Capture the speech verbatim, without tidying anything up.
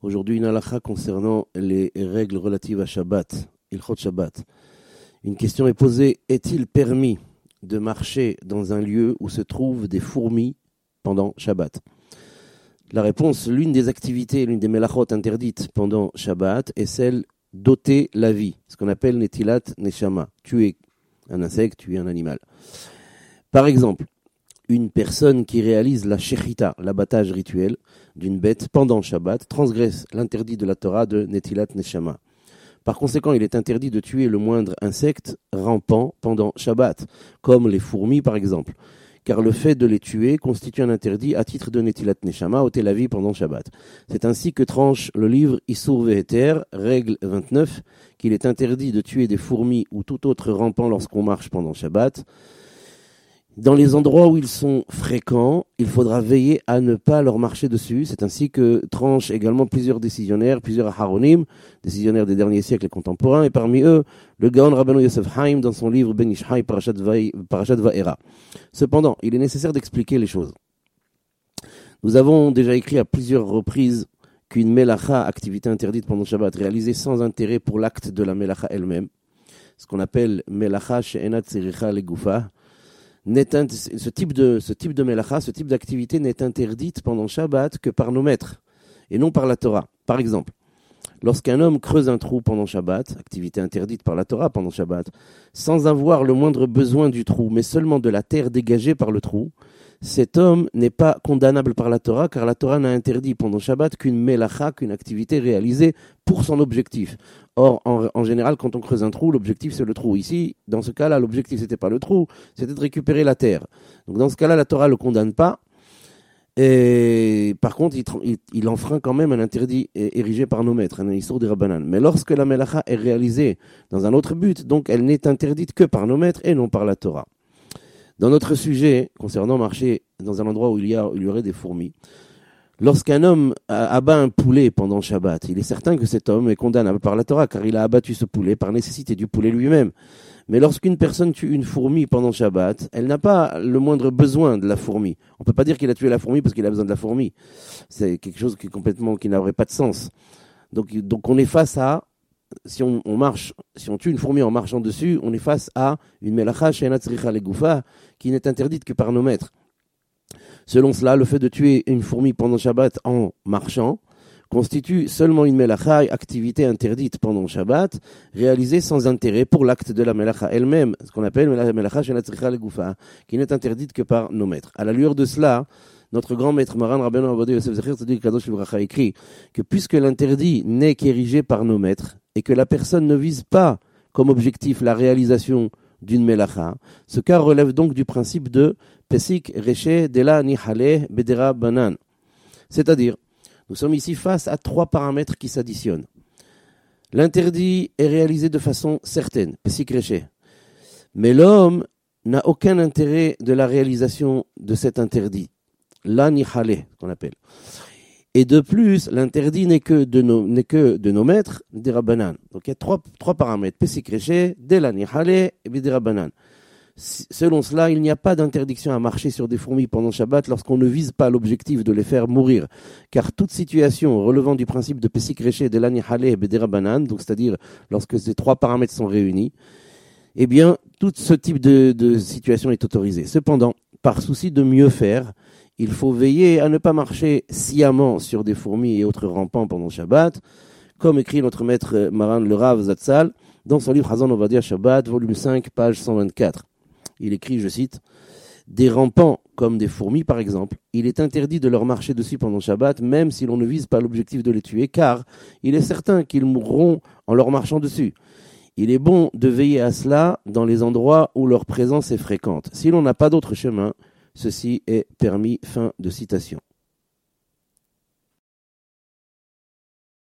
Aujourd'hui, une halakha concernant les règles relatives à Shabbat, Ilchot Shabbat. Une question est posée, est-il permis de marcher dans un lieu où se trouvent des fourmis pendant Shabbat? La réponse, l'une des activités, l'une des melachot interdites pendant Shabbat est celle d'ôter la vie, ce qu'on appelle netilat neshama, tuer un insecte, tuer un animal. Par exemple, une personne qui réalise la shechita, l'abattage rituel d'une bête pendant Shabbat, transgresse l'interdit de la Torah de netilat neshama. Par conséquent, il est interdit de tuer le moindre insecte rampant pendant Shabbat, comme les fourmis par exemple, car le fait de les tuer constitue un interdit à titre de netilat neshama, ôter la vie pendant Shabbat. C'est ainsi que tranche le livre Issur Veheter, règle vingt-neuf, qu'il est interdit de tuer des fourmis ou tout autre rampant lorsqu'on marche pendant Shabbat. Dans les endroits où ils sont fréquents, il faudra veiller à ne pas leur marcher dessus. C'est ainsi que tranchent également plusieurs décisionnaires, plusieurs aharonim, décisionnaires des derniers siècles et contemporains, et parmi eux, le Gaon Rabbeinu Yosef Haim dans son livre Ben Ishai Parashat Va'era. Cependant, il est nécessaire d'expliquer les choses. Nous avons déjà écrit à plusieurs reprises qu'une melacha, activité interdite pendant Shabbat, réalisée sans intérêt pour l'acte de la melacha elle-même, ce qu'on appelle melacha she'enat tziricha legufa, N'est ce type de ce type de melacha, ce type d'activité n'est interdite pendant Shabbat que par nos maîtres et non par la Torah. Par exemple, lorsqu'un homme creuse un trou pendant Shabbat, activité interdite par la Torah pendant Shabbat, sans avoir le moindre besoin du trou, mais seulement de la terre dégagée par le trou, cet homme n'est pas condamnable par la Torah, car la Torah n'a interdit pendant Shabbat qu'une melacha, qu'une activité réalisée pour son objectif. Or, en, en général, quand on creuse un trou, l'objectif c'est le trou. Ici, dans ce cas-là, l'objectif c'était pas le trou, c'était de récupérer la terre. Donc dans ce cas-là, la Torah le condamne pas. Et par contre, il, il, il enfreint quand même un interdit érigé par nos maîtres, un issur des rabbanan. Mais lorsque la melacha est réalisée dans un autre but, donc elle n'est interdite que par nos maîtres et non par la Torah. Dans notre sujet, concernant marcher dans un endroit où il y, a, où il y aurait des fourmis, lorsqu'un homme abat un poulet pendant Shabbat, il est certain que cet homme est condamnable par la Torah, car il a abattu ce poulet par nécessité du poulet lui-même. Mais lorsqu'une personne tue une fourmi pendant Shabbat, elle n'a pas le moindre besoin de la fourmi. On ne peut pas dire qu'il a tué la fourmi parce qu'il a besoin de la fourmi. C'est quelque chose qui est complètement, qui n'aurait pas de sens. Donc, donc on est face à, si on, on marche, si on tue une fourmi en marchant dessus, on est face à une melacha she'enat tzricha legufa qui n'est interdite que par nos maîtres. Selon cela, le fait de tuer une fourmi pendant Shabbat en marchant constitue seulement une melacha, activité interdite pendant Shabbat, réalisée sans intérêt pour l'acte de la melacha elle-même, ce qu'on appelle la melacha she'enat tzricha legufa, qui n'est interdite que par nos maîtres. À la lueur de cela, notre grand maître Maran Rabbeinu Avodah Yosef Zecher Tzadik Kadosh Livracha écrit que puisque l'interdit n'est qu'érigé par nos maîtres et que la personne ne vise pas comme objectif la réalisation d'une melacha, ce cas relève donc du principe de Pesik Reche Dela Nihale Bedera Banan. C'est-à-dire, nous sommes ici face à trois paramètres qui s'additionnent. L'interdit est réalisé de façon certaine, Pesik Reche. Mais l'homme n'a aucun intérêt de la réalisation de cet interdit. La nihale, qu'on appelle. Et de plus, l'interdit n'est que de nos, n'est que de nos maîtres, des rabbanan. Donc il y a trois, trois paramètres. Pesik reché, de la nihale et des rabbanan. Selon cela, il n'y a pas d'interdiction à marcher sur des fourmis pendant Shabbat lorsqu'on ne vise pas l'objectif de les faire mourir. Car toute situation relevant du principe de Pesik reché, de la nihale et des rabbanan, donc c'est-à-dire lorsque ces trois paramètres sont réunis, eh bien, tout ce type de, de situation est autorisé. Cependant, par souci de mieux faire, il faut veiller à ne pas marcher sciemment sur des fourmis et autres rampants pendant Shabbat, comme écrit notre maître Maran le Rav Zatzal dans son livre Hazan Ovadia Shabbat, volume cinq, page cent vingt-quatre. Il écrit, je cite, « Des rampants comme des fourmis par exemple, il est interdit de leur marcher dessus pendant Shabbat, même si l'on ne vise pas l'objectif de les tuer, car il est certain qu'ils mourront en leur marchant dessus. Il est bon de veiller à cela dans les endroits où leur présence est fréquente. Si l'on n'a pas d'autre chemin, ceci est permis. » Fin de citation.